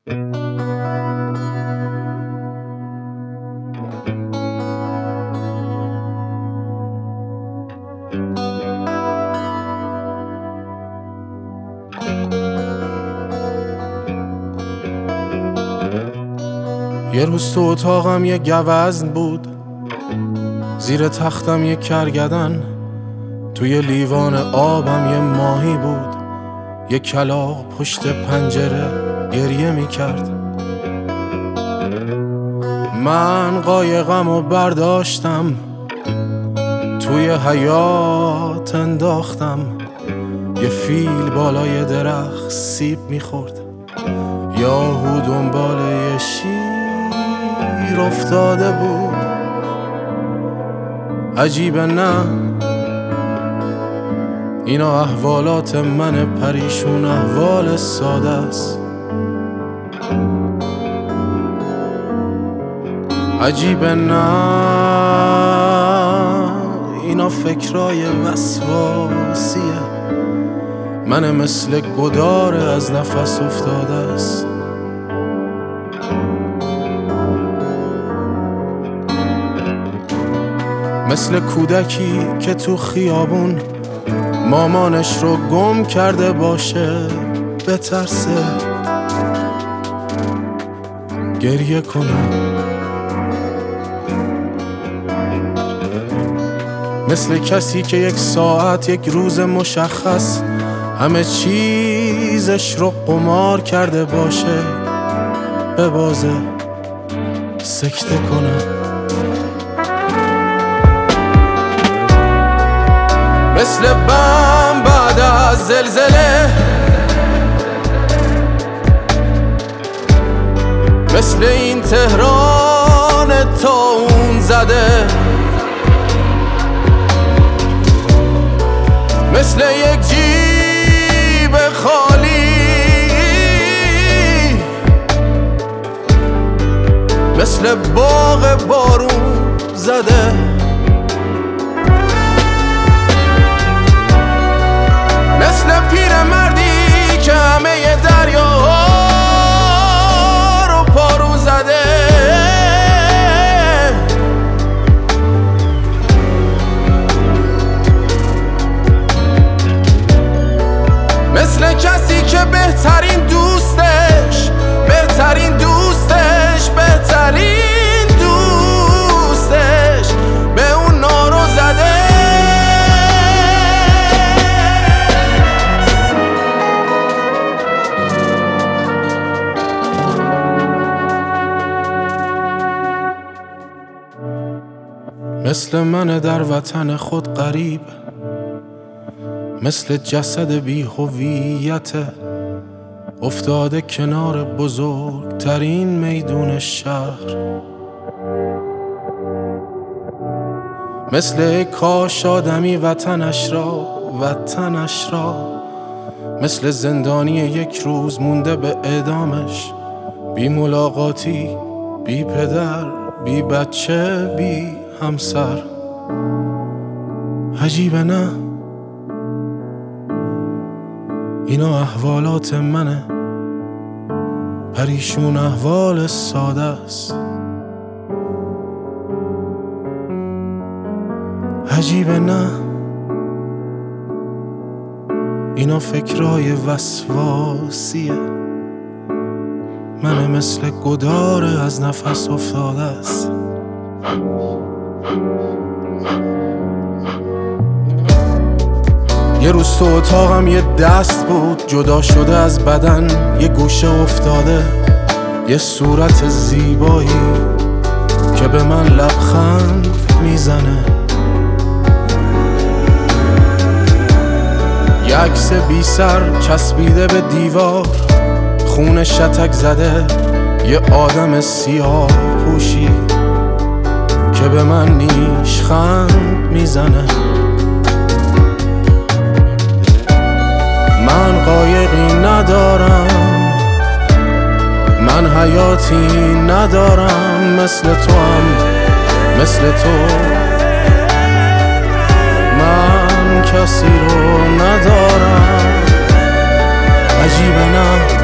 یه روز تو اتاقم یه گوزن بود، زیر تختم یه کرگدن، توی لیوان آبم یه ماهی بود، یه کلاغ پشت پنجره گریه میکرد. من قایقمو برداشتم توی حیاط انداختم، یه فیل بالای درخت سیب میخورد، یاهو دنبال یه شیر افتاده بود. عجیبه نه، اینا احوالات من پریشون، احوال ساده است. عجیبه نه، اینا فکرای وسواسیه، من مثل گداره از نفس افتاده است. مثل کودکی که تو خیابون مامانش رو گم کرده باشه، بترسه گریه کنه. مثل کسی که یک ساعت، یک روز مشخص همه چیزش رو قمار کرده باشه، ببازه سکته کنه. مثل بم بعد از زلزله، مثل این تهران طاعون زده، مثل یک جیب خالی، مثل باغ بارون زده. مثل پیرمردی که همه دریاها رو پارو زده. مثل کسی که بهترین دوستش، بهترین دوستش، بهترین دوستش به اون نارو زده. مثل من در وطن خود غریب، مثل جسد بی هویت افتاده کنار بزرگترین میدون شهر. مثل کاش آدمی وطنش را مثل زندانی یک روز مونده به اعدامش، بی ملاقاتی، بی پدر، بی بچه، بی همسر. عجیبه نه، اینا احوالات منه، پریشون احوال ساده است. عجیبه نه، اینا فکرای وسواسیه، من مثل گداره از نفس افتاده است. یه روز تو اتاقم یه دست بود، جدا شده از بدن، یه گوشه افتاده، یه صورت زیبایی که به من لبخند میزنه. یه عکس بی سر چسبیده به دیوار، خون شتک زده، یه آدم سیاه پوشی که به من نیشخند میزنه. من قایقی ندارم، من حیاتی ندارم، مثل تو هم مثل تو من کسی رو ندارم. عجیبه نه،